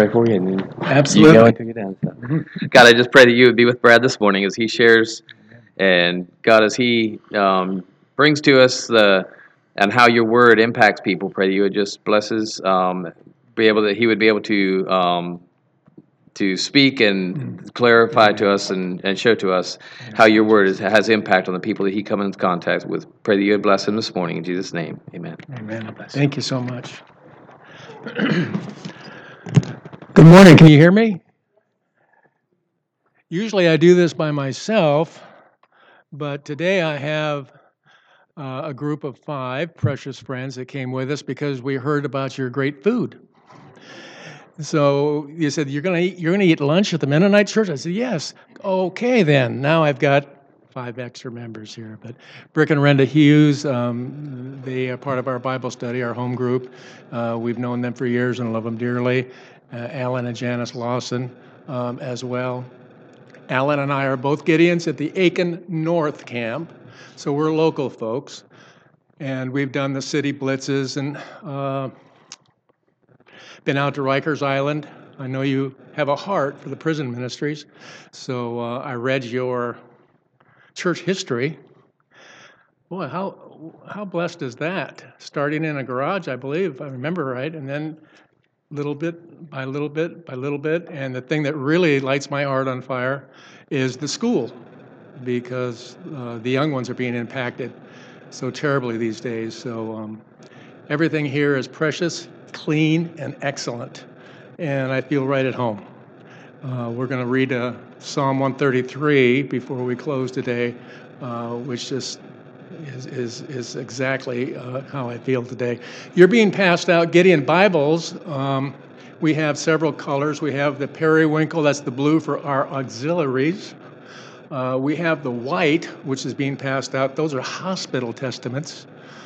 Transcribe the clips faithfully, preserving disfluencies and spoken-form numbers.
pray for you, and then you Absolutely. go into your down stuff. God, I just pray that you would be with Brad this morning as he shares, and God, as he um, brings to us the and how your word impacts people. Pray that you would just bless his, um, be able that he would be able to um, to speak and clarify to us and, and show to us how your word is, has impact on the people that he comes into contact with. Pray that you would bless him this morning in Jesus' name. Amen. Amen. Thank you so much. Good morning. Can you hear me? Usually I do this by myself, but today I have uh, a group of five precious friends that came with us because we heard about your great food. So you said you're going to eat, you're going to eat lunch at the Mennonite Church. I said yes. Okay, then. Now I've got five extra members here. But Brick and Renda Hughes, um, they are part of our Bible study, our home group. Uh, we've known them for years and love them dearly. Uh, Alan and Janice Lawson um, as well. Alan and I are both Gideons at the Aiken North Camp, so we're local folks. And we've done the city blitzes and uh, been out to Rikers Island. I know you have a heart for the prison ministries, so uh, I read your church history. Boy, how how blessed is that? Starting in a garage, I believe, if I remember right, and then little bit by little bit by little bit. And the thing that really lights my heart on fire is the school, because uh, the young ones are being impacted so terribly these days. So um, everything here is precious, clean, and excellent, and I feel right at home. Uh, we're going to read uh, Psalm one thirty-three before we close today, uh, which just is, is, is exactly uh, how I feel today. You're being passed out Gideon Bibles. Um, we have several colors. We have the periwinkle, that's the blue for our auxiliaries. Uh, we have the white, which is being passed out. Those are hospital testaments.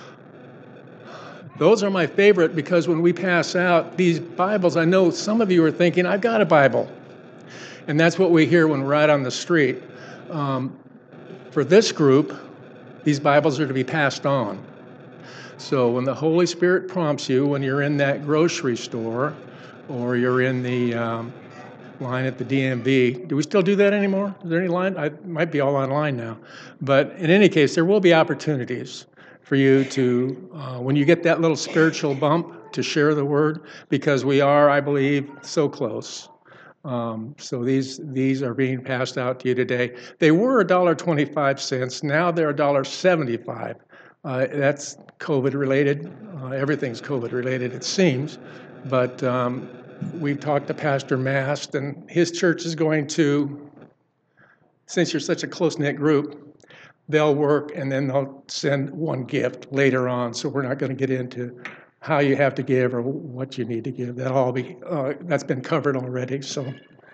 Those are my favorite because when we pass out these Bibles, I know some of you are thinking, I've got a Bible. And that's what we hear when we're out on the street. Um, for this group, these Bibles are to be passed on. So when the Holy Spirit prompts you, when you're in that grocery store, or you're in the um, line at the D M V, do we still do that anymore? Is there any line? I it might be all online now. But in any case, there will be opportunities for you to, uh, when you get that little spiritual bump, to share the word, because we are, I believe, so close. Um, so these these are being passed out to you today. They were one dollar and twenty-five cents. Now they're one dollar and seventy-five cents. Uh, that's COVID related. Uh, everything's COVID related, it seems. But um, we've talked to Pastor Mast, and his church is going to, since you're such a close-knit group, they'll work and then they'll send one gift later on. So we're not going to get into how you have to give or what you need to give. That'll all be, uh, that's been covered already. So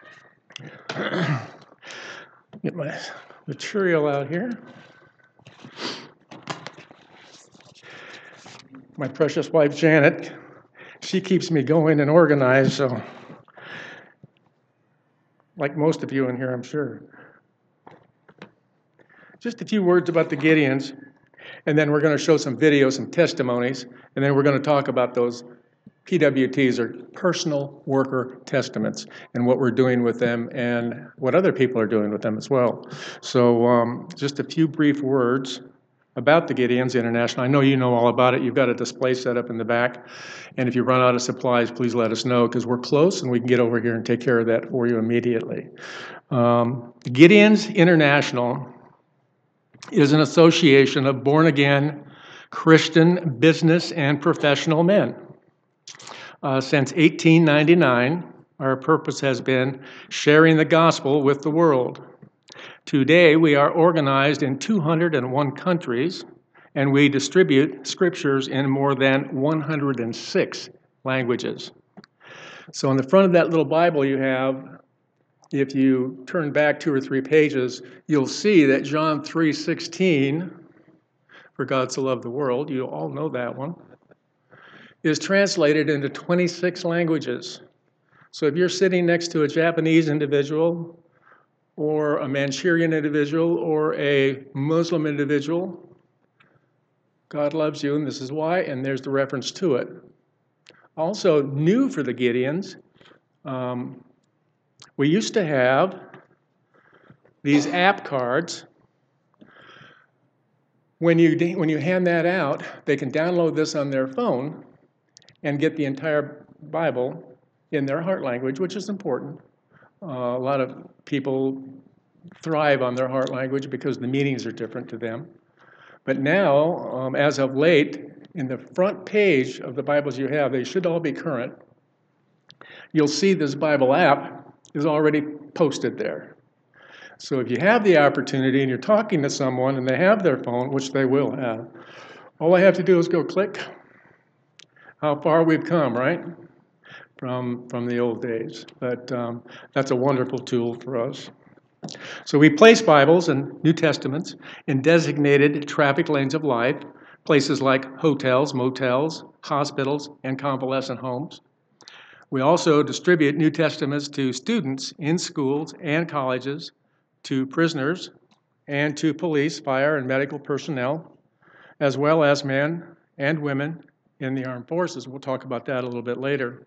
get my material out here. My precious wife, Janet, she keeps me going and organized, so like most of you in here, I'm sure. Just a few words about the Gideons, and then we're going to show some videos, some testimonies, and then we're going to talk about those P W Ts, or personal worker testaments, and what we're doing with them and what other people are doing with them as well. So um, just a few brief words about the Gideons International. I know you know all about it. You've got a display set up in the back, and if you run out of supplies, please let us know, because we're close and we can get over here and take care of that for you immediately. Um, Gideons International is an association of born-again Christian business and professional men. Uh, since eighteen ninety-nine, our purpose has been sharing the gospel with the world. Today, we are organized in two hundred one countries, and we distribute scriptures in more than one hundred six languages. So on the front of that little Bible you have, if you turn back two or three pages, you'll see that John three sixteen, for God so loved the world, you all know that one, is translated into twenty-six languages. So if you're sitting next to a Japanese individual, or a Manchurian individual, or a Muslim individual, God loves you, and this is why, and there's the reference to it. Also, new for the Gideons, Um, we used to have these app cards. When you, when you hand that out, they can download this on their phone and get the entire Bible in their heart language, which is important. Uh, a lot of people thrive on their heart language because the meanings are different to them. But now, um, as of late, in the front page of the Bibles you have, they should all be current. You'll see this Bible app is already posted there. So if you have the opportunity and you're talking to someone and they have their phone, which they will have, all I have to do is go click. How far we've come, right? From, from the old days. But um, that's a wonderful tool for us. So we place Bibles and New Testaments in designated traffic lanes of life, places like hotels, motels, hospitals, and convalescent homes. We also distribute New Testaments to students in schools and colleges, to prisoners, and to police, fire, and medical personnel, as well as men and women in the armed forces. We'll talk about that a little bit later.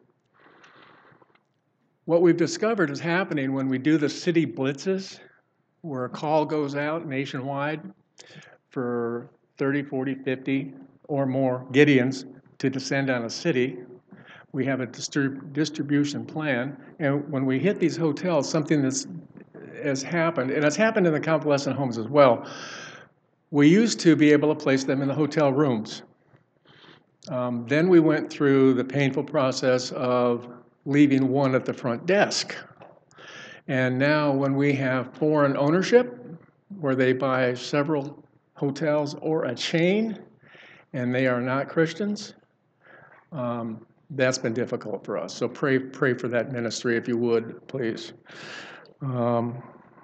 What we've discovered is happening when we do the city blitzes, where a call goes out nationwide for thirty, forty, fifty or more Gideons to descend on a city. We have a distrib- distribution plan, and when we hit these hotels, something that's has happened, and it's happened in the convalescent homes as well. We used to be able to place them in the hotel rooms. Um, then we went through the painful process of leaving one at the front desk. And now when we have foreign ownership, where they buy several hotels or a chain, and they are not Christians, um, that's been difficult for us. So pray pray for that ministry if you would, please. Um,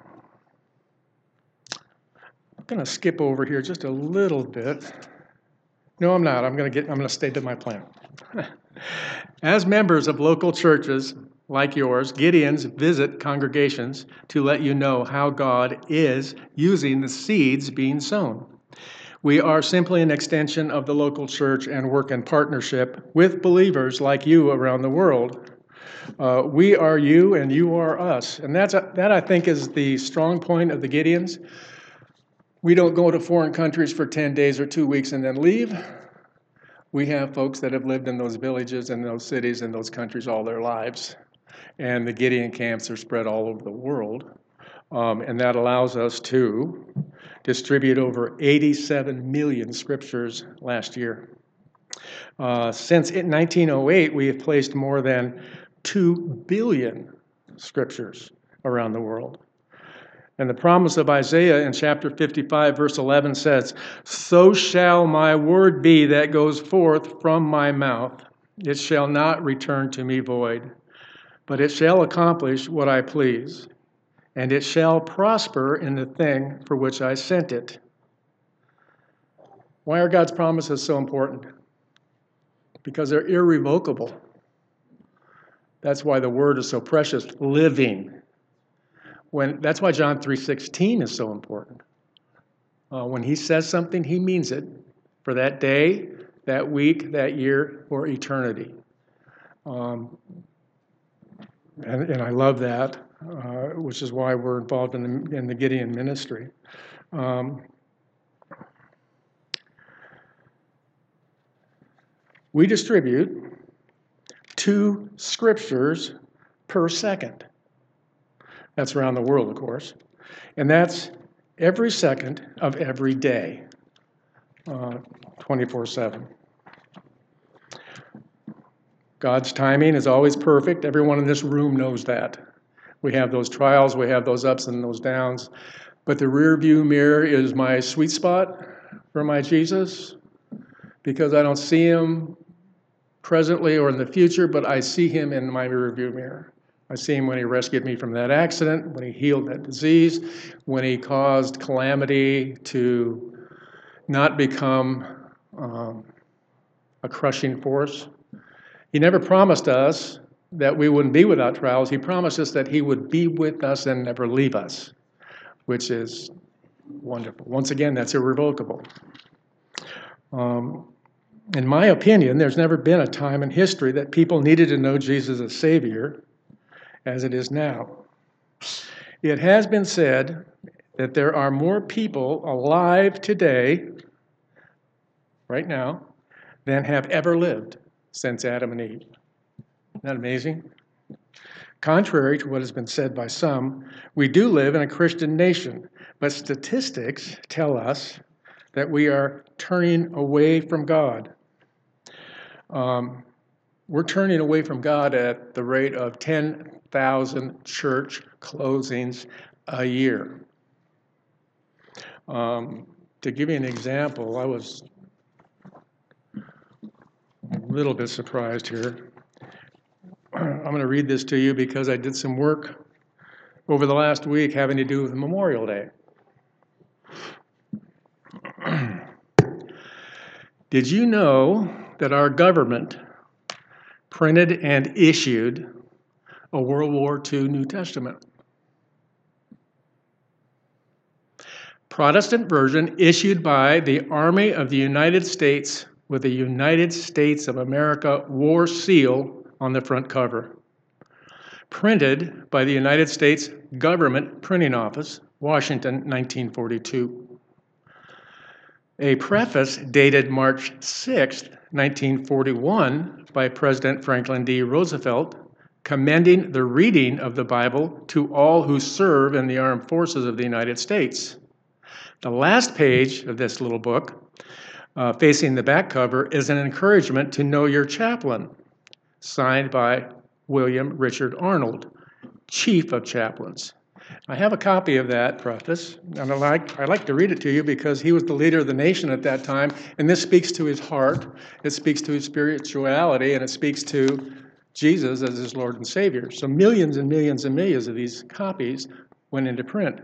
I'm going to skip over here just a little bit. No, I'm not. I'm going to get. I'm going to stay to my plan. As members of local churches like yours, Gideons visit congregations to let you know how God is using the seeds being sown. We are simply an extension of the local church and work in partnership with believers like you around the world. Uh, we are you and you are us. And that's a, that, I think, is the strong point of the Gideons. We don't go to foreign countries for ten days or two weeks and then leave. We have folks that have lived in those villages and those cities and those countries all their lives. And the Gideon camps are spread all over the world. Um, and that allows us to distribute over eighty-seven million scriptures last year. Uh, since nineteen oh eight, we have placed more than two billion scriptures around the world. And the promise of Isaiah in chapter fifty-five, verse eleven says, "So shall my word be that goes forth from my mouth. It shall not return to me void, but it shall accomplish what I please, and it shall prosper in the thing for which I sent it." Why are God's promises so important? Because they're irrevocable. That's why the word is so precious, living. When, that's why John three sixteen is so important. Uh, when he says something, he means it for that day, that week, that year, or eternity. Um, and, and I love that, uh, which is why we're involved in the, in the Gideon ministry. Um, we distribute two scriptures per second. That's around the world, of course. And that's every second of every day, uh, twenty-four seven. God's timing is always perfect. Everyone in this room knows that. We have those trials, we have those ups and those downs. But the rear view mirror is my sweet spot for my Jesus, because I don't see him presently or in the future, but I see him in my rear view mirror. I see him when he rescued me from that accident, when he healed that disease, when he caused calamity to not become um, a crushing force. He never promised us that we wouldn't be without trials. He promised us that he would be with us and never leave us, which is wonderful. Once again, that's irrevocable. Um, in my opinion, there's never been a time in history that people needed to know Jesus as Savior as it is now. It has been said that there are more people alive today, right now, than have ever lived since Adam and Eve. Isn't that amazing? Contrary to what has been said by some, we do live in a Christian nation, but statistics tell us that we are turning away from God. Um, we're turning away from God at the rate of ten thousand church closings a year. Um, to give you an example, I was a little bit surprised here. I'm going to read this to you because I did some work over the last week having to do with Memorial Day. Did you know that our government printed and issued a World War Two New Testament? Protestant version issued by the Army of the United States with the United States of America War Seal on the front cover. Printed by the United States Government Printing Office, Washington, nineteen forty-two. A preface dated March sixth, nineteen forty-one, by President Franklin D. Roosevelt, commending the reading of the Bible to all who serve in the armed forces of the United States. The last page of this little book, uh, facing the back cover, is an encouragement to know your chaplain, signed by William Richard Arnold, Chief of Chaplains. I have a copy of that preface, and I like, I like to read it to you because he was the leader of the nation at that time, and this speaks to his heart, it speaks to his spirituality, and it speaks to Jesus as his Lord and Savior. So millions and millions and millions of these copies went into print.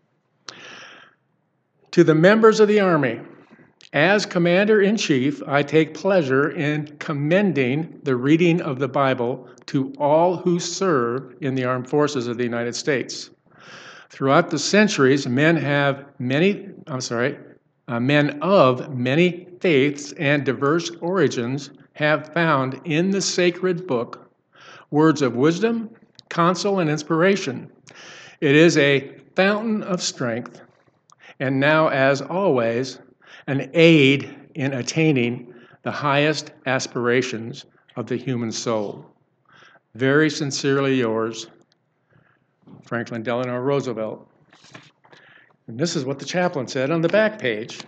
To the members of the Army, as Commander-in-Chief, I take pleasure in commending the reading of the Bible to all who serve in the armed forces of the United States. Throughout the centuries, men have many, I'm sorry, uh, men of many faiths and diverse origins have found in the sacred book words of wisdom, counsel, and inspiration. It is a fountain of strength, and now, as always, an aid in attaining the highest aspirations of the human soul. Very sincerely yours, Franklin Delano Roosevelt. And this is what the chaplain said on the back page.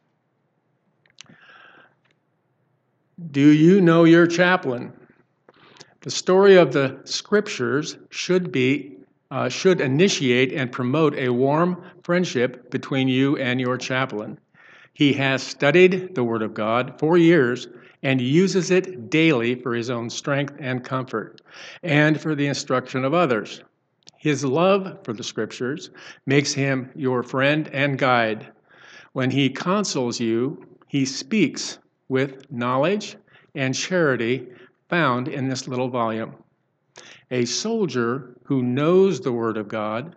Do you know your chaplain? The story of the scriptures should be uh, should initiate and promote a warm friendship between you and your chaplain. He has studied the Word of God for years and uses it daily for his own strength and comfort, and for the instruction of others. His love for the Scriptures makes him your friend and guide. When he counsels you, he speaks with knowledge and charity found in this little volume. A soldier who knows the Word of God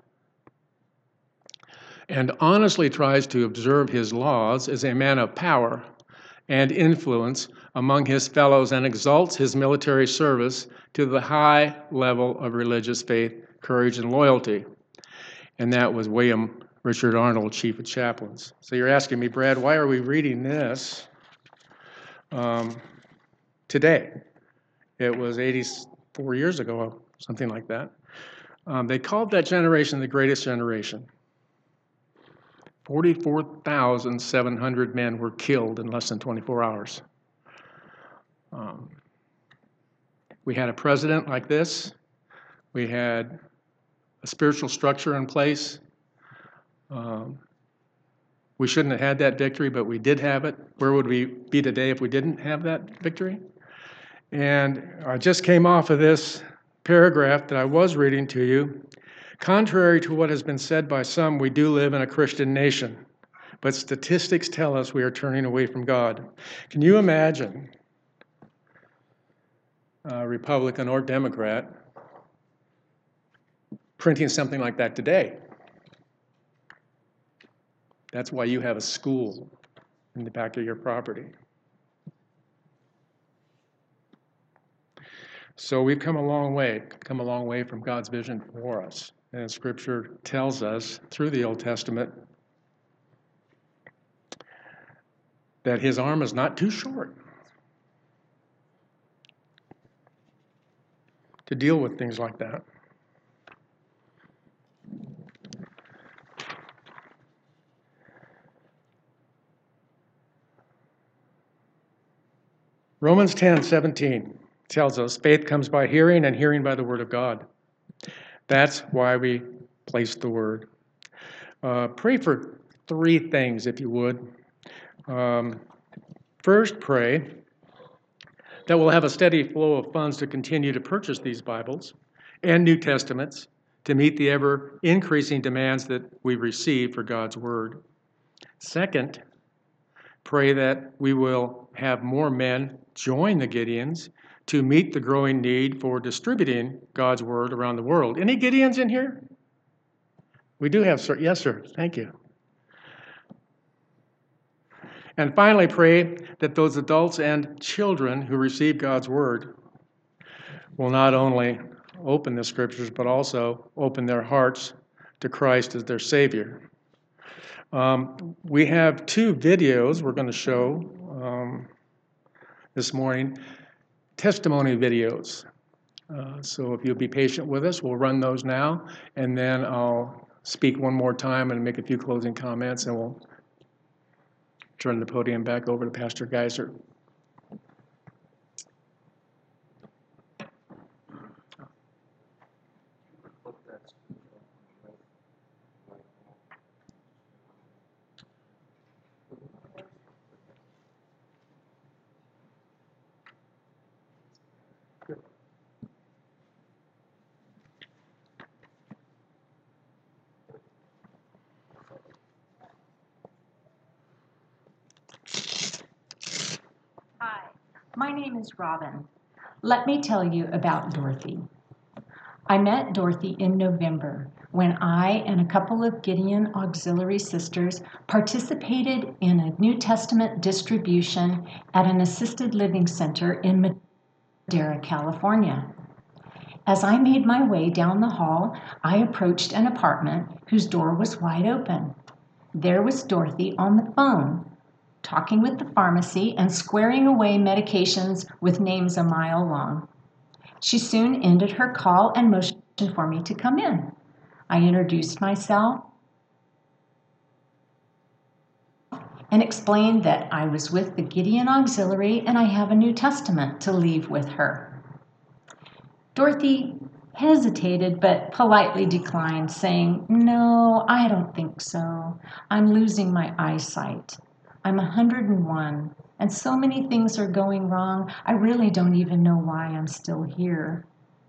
and honestly tries to observe his laws is a man of power and influence among his fellows and exalts his military service to the high level of religious faith, courage, and loyalty. And that was William Richard Arnold, Chief of Chaplains. So you're asking me, Brad, why are we reading this um, today? It was eighty-four years ago, something like that. Um, they called that generation the greatest generation. forty-four thousand seven hundred men were killed in less than twenty-four hours. Um, we had a president like this. We had a spiritual structure in place. Um, we shouldn't have had that victory, but we did have it. Where would we be today if we didn't have that victory? And I just came off of this paragraph that I was reading to you. Contrary to what has been said by some, we do live in a Christian nation, but statistics tell us we are turning away from God. Can you imagine a Republican or Democrat printing something like that today? That's why you have a school in the back of your property. So we've come a long way, come a long way from God's vision for us. And Scripture tells us through the Old Testament that his arm is not too short to deal with things like that. Romans ten seventeen tells us faith comes by hearing, and hearing by the word of God. That's why we place the word. Uh, pray for three things, if you would. Um, first, pray that we'll have a steady flow of funds to continue to purchase these Bibles and New Testaments to meet the ever-increasing demands that we receive for God's Word. Second, pray that we will have more men join the Gideons to meet the growing need for distributing God's Word around the world. Any Gideons in here? We do have, sir. Yes, sir. Thank you. And finally, pray that those adults and children who receive God's Word will not only open the Scriptures, but also open their hearts to Christ as their Savior. Um, we have two videos we're going to show um, this morning, testimony videos. Uh, so if you'll be patient with us, we'll run those now, and then I'll speak one more time and make a few closing comments, and we'll turn the podium back over to Pastor Geiser. Hi, my name is Robin. Let me tell you about Dorothy. I met Dorothy in November when I and a couple of Gideon Auxiliary sisters participated in a New Testament distribution at an assisted living center in Madera, California. As I made my way down the hall, I approached an apartment whose door was wide open. There was Dorothy on the phone, talking with the pharmacy and squaring away medications with names a mile long. She soon ended her call and motioned for me to come in. I introduced myself and explained that I was with the Gideon Auxiliary and I have a New Testament to leave with her. Dorothy hesitated but politely declined, saying, "No, I don't think so. I'm losing my eyesight. I'm one hundred and one, and so many things are going wrong, I really don't even know why I'm still here."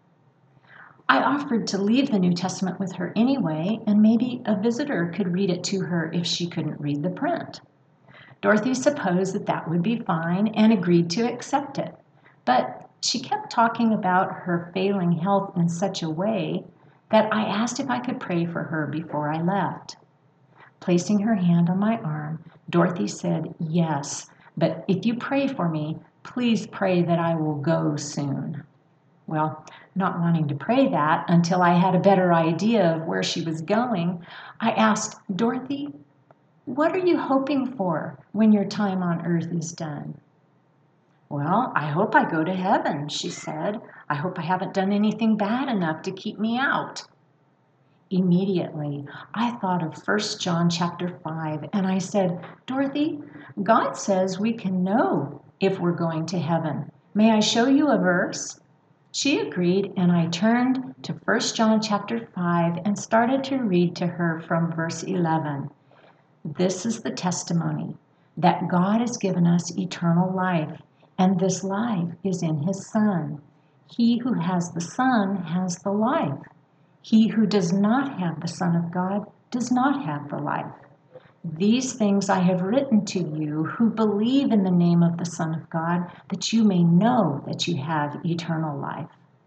I offered to leave the New Testament with her anyway, and maybe a visitor could read it to her if she couldn't read the print. Dorothy supposed that that would be fine and agreed to accept it, but she kept talking about her failing health in such a way that I asked if I could pray for her before I left. Placing her hand on my arm, Dorothy said, "Yes, but if you pray for me, please pray that I will go soon." Well, not wanting to pray that until I had a better idea of where she was going, I asked, "Dorothy, what are you hoping for when your time on earth is done?" "Well, I hope I go to heaven," she said. "I hope I haven't done anything bad enough to keep me out." Immediately, I thought of First John chapter five, and I said, "Dorothy, God says we can know if we're going to heaven. May I show you a verse?" She agreed, and I turned to First John chapter five and started to read to her from verse eleven. "This is the testimony, that God has given us eternal life, and this life is in his Son. He who has the Son has the life. He who does not have the Son of God does not have the life. These things I have written to you who believe in the name of the Son of God, that you may know that you have eternal life."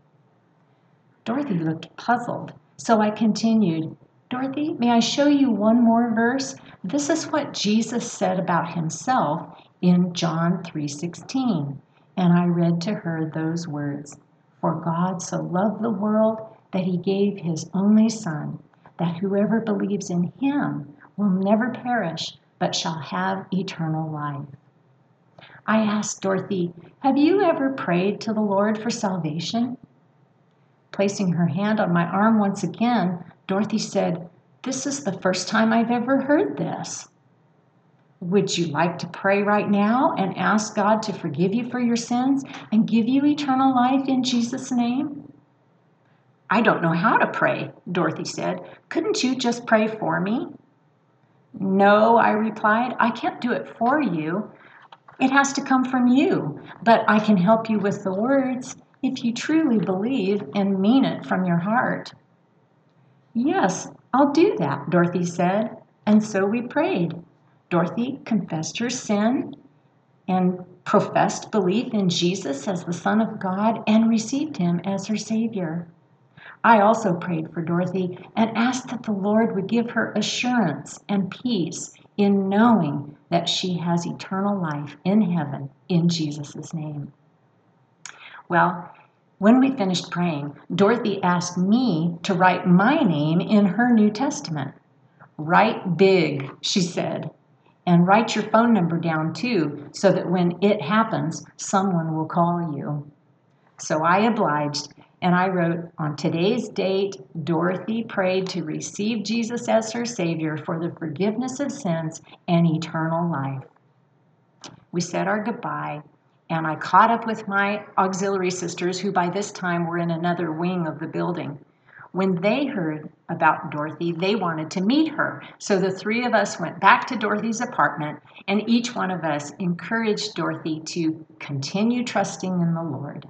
Dorothy looked puzzled, so I continued, "Dorothy, may I show you one more verse? This is what Jesus said about himself in John three sixteen." And I read to her those words, For God so loved the world that he gave his only Son, that whoever believes in him will never perish, but shall have eternal life. I asked Dorothy, have you ever prayed to the Lord for salvation? Placing her hand on my arm once again, Dorothy said, this is the first time I've ever heard this. Would you like to pray right now and ask God to forgive you for your sins and give you eternal life in Jesus' name? I don't know how to pray, Dorothy said. Couldn't you just pray for me? No, I replied, I can't do it for you. It has to come from you, but I can help you with the words if you truly believe and mean it from your heart. Yes, I'll do that, Dorothy said, and so we prayed. Dorothy confessed her sin and professed belief in Jesus as the Son of God and received him as her Savior. I also prayed for Dorothy and asked that the Lord would give her assurance and peace in knowing that she has eternal life in heaven in Jesus' name. Well, when we finished praying, Dorothy asked me to write my name in her New Testament. Write big, she said, and write your phone number down too, so that when it happens, someone will call you. So I obliged, and I wrote, on today's date, Dorothy prayed to receive Jesus as her Savior for the forgiveness of sins and eternal life. We said our goodbye, and I caught up with my auxiliary sisters, who by this time were in another wing of the building. When they heard about Dorothy, they wanted to meet her. So the three of us went back to Dorothy's apartment, and each one of us encouraged Dorothy to continue trusting in the Lord.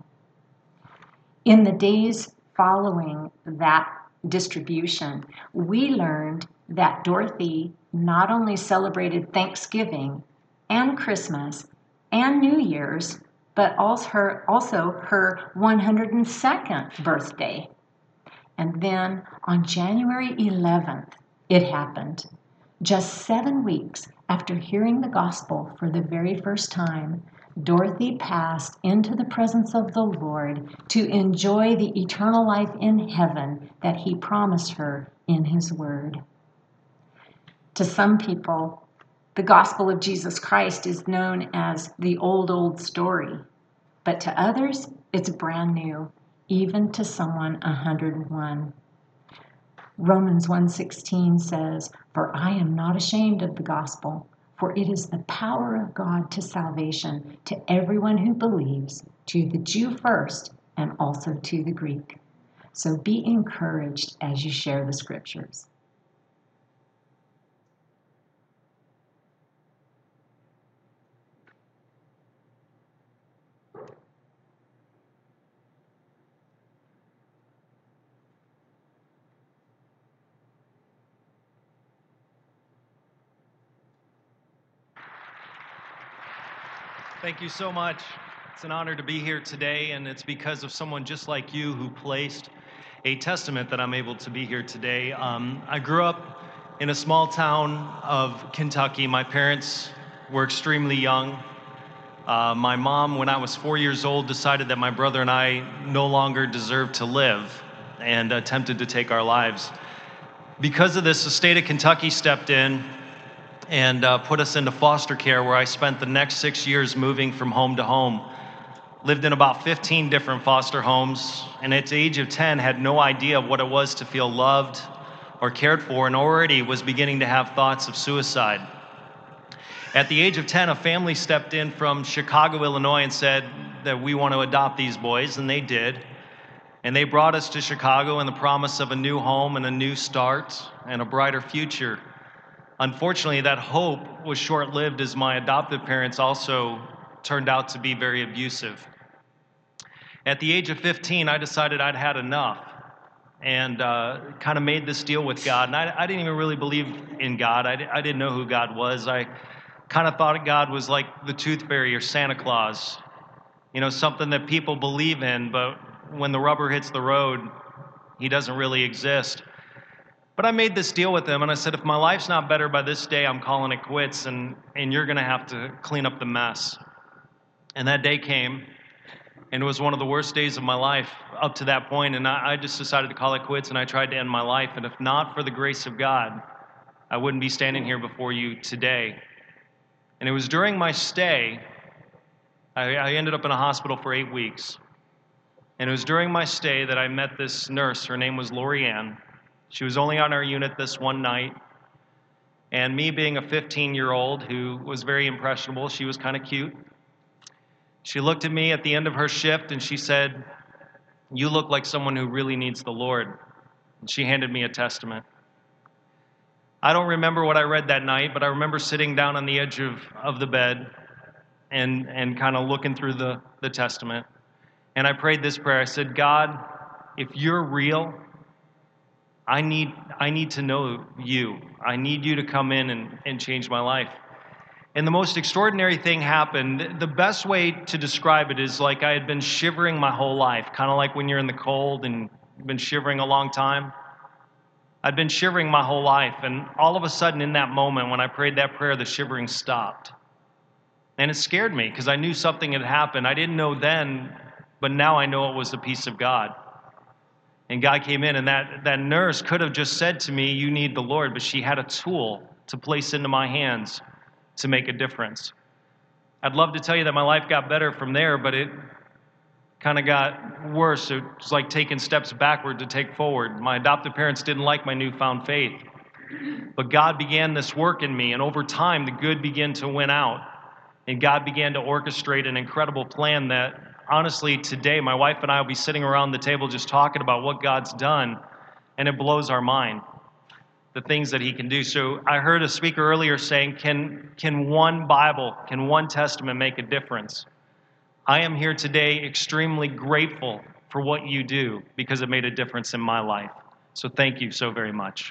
In the days following that distribution, we learned that Dorothy not only celebrated Thanksgiving and Christmas and New Year's, but also her, also her one hundred second birthday. And then on January eleventh, it happened. Just seven weeks after hearing the gospel for the very first time, Dorothy passed into the presence of the Lord to enjoy the eternal life in heaven that he promised her in his word. To some people, the gospel of Jesus Christ is known as the old, old story. But to others, it's brand new, even to someone one hundred one. Romans one sixteen says, "For I am not ashamed of the gospel, for it is the power of God to salvation to everyone who believes, to the Jew first, and also to the Greek." So be encouraged as you share the scriptures. Thank you so much. It's an honor to be here today, and it's because of someone just like you who placed a testament that I'm able to be here today. Um, I grew up in a small town of Kentucky. My parents were extremely young. Uh, my mom, when I was four years old, decided that my brother and I no longer deserved to live and attempted to take our lives. Because of this, the state of Kentucky stepped in and uh, put us into foster care, where I spent the next six years moving from home to home. Lived in about fifteen different foster homes, and at the age of ten had no idea what it was to feel loved or cared for, and already was beginning to have thoughts of suicide. At the age of ten, a family stepped in from Chicago, Illinois, and said that we want to adopt these boys, and they did. And they brought us to Chicago in the promise of a new home and a new start and a brighter future. Unfortunately, that hope was short-lived, as my adoptive parents also turned out to be very abusive. At the age of fifteen, I decided I'd had enough, and uh, kind of made this deal with God. And I, I didn't even really believe in God. I, I didn't know who God was. I kind of thought God was like the Tooth Fairy or Santa Claus, you know, something that people believe in, but when the rubber hits the road, he doesn't really exist. But I made this deal with him, and I said, if my life's not better by this day, I'm calling it quits, and, and you're going to have to clean up the mess. And that day came, And it was one of the worst days of my life up to that point, and I, I just decided to call it quits, and I tried to end my life. And if not for the grace of God, I wouldn't be standing here before you today. And it was during my stay, I, I ended up in a hospital for eight weeks. And it was during my stay that I met this nurse. Her name was Lori Ann. She was only on our unit this one night. And me being a fifteen-year-old who was very impressionable, she was kind of cute. She looked at me at the end of her shift and she said, "You look like someone who really needs the Lord." And she handed me a testament. I don't remember what I read that night, but I remember sitting down on the edge of, of the bed and, and kind of looking through the, the testament. And I prayed this prayer. I said, "God, if you're real, I need, I need to know you. I need you to come in and, and change my life." And the most extraordinary thing happened. The best way to describe it is like I had been shivering my whole life, kind of like when you're in the cold and you've been shivering a long time. I'd been shivering my whole life, and all of a sudden in that moment when I prayed that prayer, the shivering stopped. And it scared me because I knew something had happened. I didn't know then, but now I know it was the peace of God. And God came in, and that, that nurse could have just said to me, "You need the Lord," but she had a tool to place into my hands to make a difference. I'd love to tell you that my life got better from there, but it kind of got worse. It was like taking steps backward to take forward. My adoptive parents didn't like my newfound faith, but God began this work in me, and over time, the good began to win out, and God began to orchestrate an incredible plan that, honestly, today, my wife and I will be sitting around the table just talking about what God's done, and it blows our mind, the things that he can do. So I heard a speaker earlier saying, can, can one Bible, can one Testament make a difference? I am here today extremely grateful for what you do because it made a difference in my life. So thank you so very much.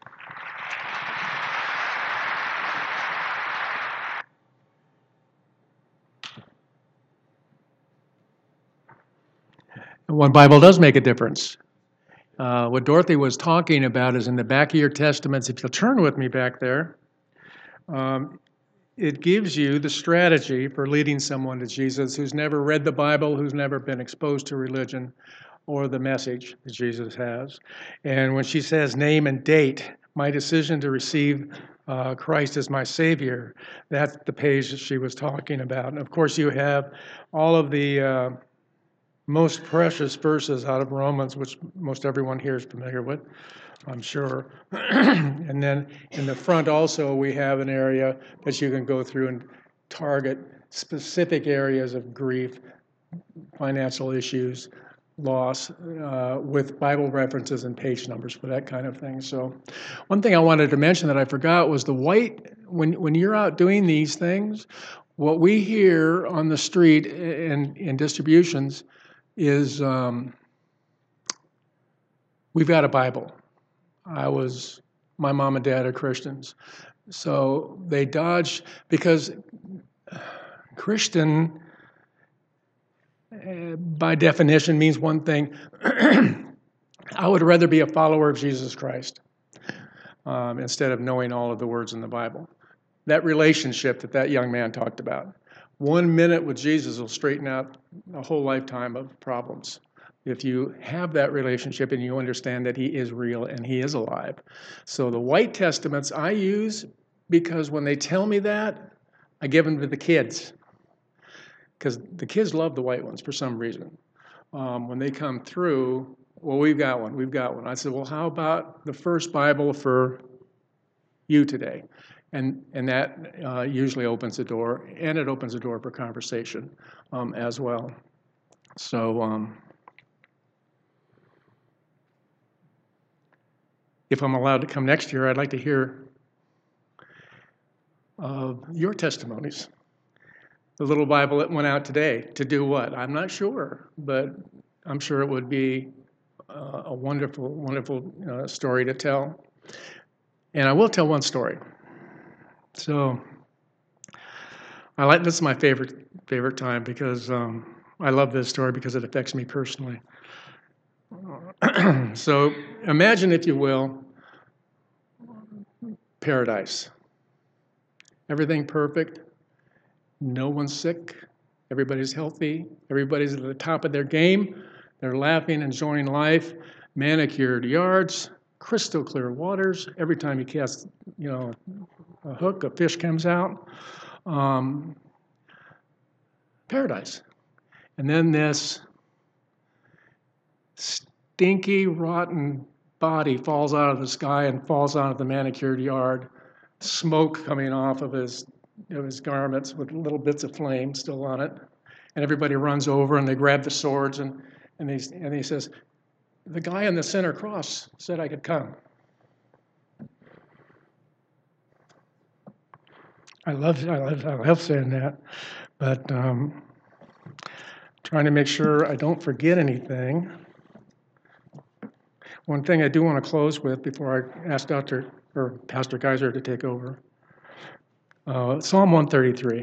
One Bible does make a difference. Uh, what Dorothy was talking about is in the back of your testaments. If you'll turn with me back there, um, it gives you the strategy for leading someone to Jesus who's never read the Bible, who's never been exposed to religion or the message that Jesus has. And when she says name and date, my decision to receive uh, Christ as my Savior, that's the page that she was talking about. And of course, you have all of the uh, most precious verses out of Romans, which most everyone here is familiar with, I'm sure. And then in the front also, we have an area that you can go through and target specific areas of grief, financial issues, loss, uh, with Bible references and page numbers for that kind of thing. So one thing I wanted to mention that I forgot was the white, when, when you're out doing these things, what we hear on the street in, in distributions is um, we've got a Bible. I was, my mom and dad are Christians. So they dodge, because Christian, uh, by definition, means one thing. I would rather be a follower of Jesus Christ um, instead of knowing all of the words in the Bible. That relationship that that young man talked about. One minute with Jesus will straighten out a whole lifetime of problems. If you have that relationship and you understand that he is real and he is alive. So the white testaments I use because when they tell me that, I give them to the kids. Because the kids love the white ones for some reason. Um, when they come through, well, we've got one, we've got one. I said, well, how about the first Bible for you today? And and that uh, usually opens the door, and it opens the door for conversation um, as well. So um, if I'm allowed to come next year, I'd like to hear uh, your testimonies. The little Bible that went out today, to do what? I'm not sure, but I'm sure it would be uh, a wonderful, wonderful uh, story to tell. And I will tell one story. So I like this is my favorite favorite time because um, I love this story because it affects me personally. So imagine, if you will, paradise. Everything perfect. No one's sick. Everybody's healthy. Everybody's at the top of their game. They're laughing, enjoying life. Manicured yards, crystal clear waters. Every time you cast, you know, a hook, a fish comes out. Um, paradise. And then this stinky, rotten body falls out of the sky and falls out of the manicured yard. Smoke coming off of his of his garments with little bits of flame still on it. And everybody runs over and they grab the swords and and he and he says, "The guy on the center cross said I could come." I love I love I love saying that, but um, trying to make sure I don't forget anything. One thing I do want to close with before I ask Doctor or Pastor Geiser to take over. Uh, Psalm one thirty-three.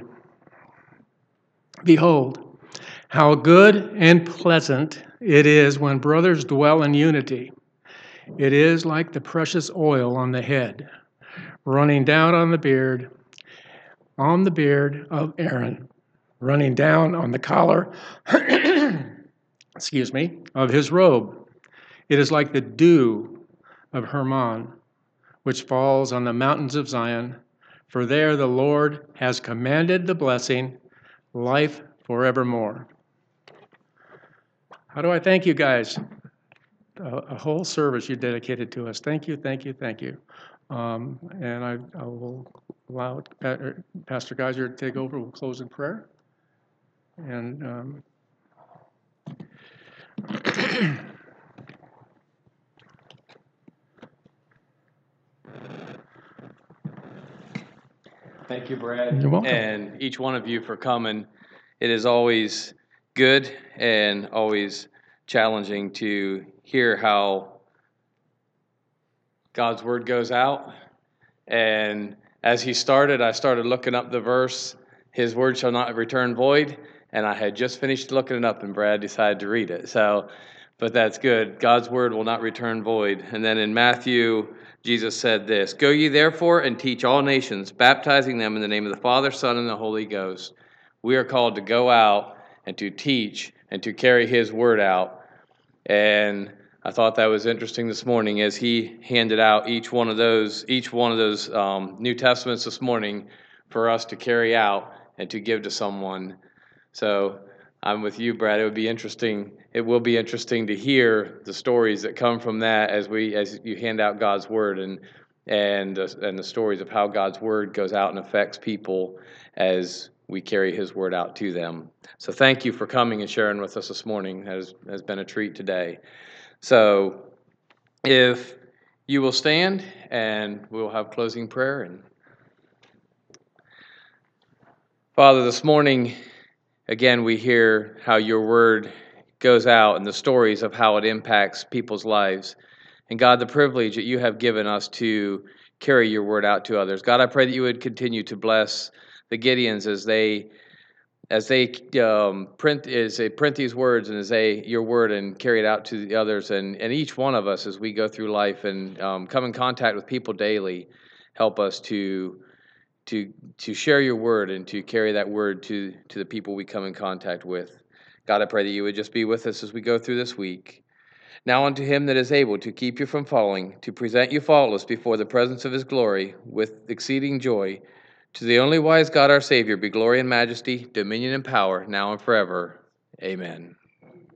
Behold, how good and pleasant it is when brothers dwell in unity. It is like the precious oil on the head, running down on the beard, on the beard of Aaron, running down on the collar, excuse me, of his robe. It is like the dew of Hermon, which falls on the mountains of Zion. For there the Lord has commanded the blessing, life forevermore. How do I thank you guys? A, a whole service you dedicated to us. Thank you, thank you, thank you. Um, and I, I will allow Pastor Geiser to take over. We'll close in prayer. And um, Thank you, Brad. You're welcome. And each one of you for coming. It is always good and always challenging to hear how God's word goes out. And as he started, I started looking up the verse, his word shall not return void. And I had just finished looking it up, and Brad decided to read it. So, but that's good. God's word will not return void. And then in Matthew, Jesus said this, "Go ye therefore and teach all nations, baptizing them in the name of the Father, Son, and the Holy Ghost." We are called to go out and to teach and to carry his word out. And I thought that was interesting this morning as he handed out each one of those, each one of those um, New Testaments this morning for us to carry out and to give to someone. So I'm with you, Brad. It would be interesting. It will be interesting to hear the stories that come from that as we, as you hand out God's word, and and uh, and the stories of how God's word goes out and affects people as we carry his word out to them. So thank you for coming and sharing with us this morning. It has, has been a treat today. So if you will stand, and we'll have closing prayer. And Father, this morning, again, we hear how your word goes out and the stories of how it impacts people's lives. And God, the privilege that you have given us to carry your word out to others. God, I pray that you would continue to bless the Gideons as they as they um, print as they print these words and as they your word and carry it out to the others, and, and each one of us as we go through life and um, come in contact with people daily, help us to to to share your word and to carry that word to to the people we come in contact with. God, I pray that you would just be with us as we go through this week. Now unto him that is able to keep you from falling, to present you faultless before the presence of his glory with exceeding joy, to the only wise God our Savior be glory and majesty, dominion and power, now and forever. Amen.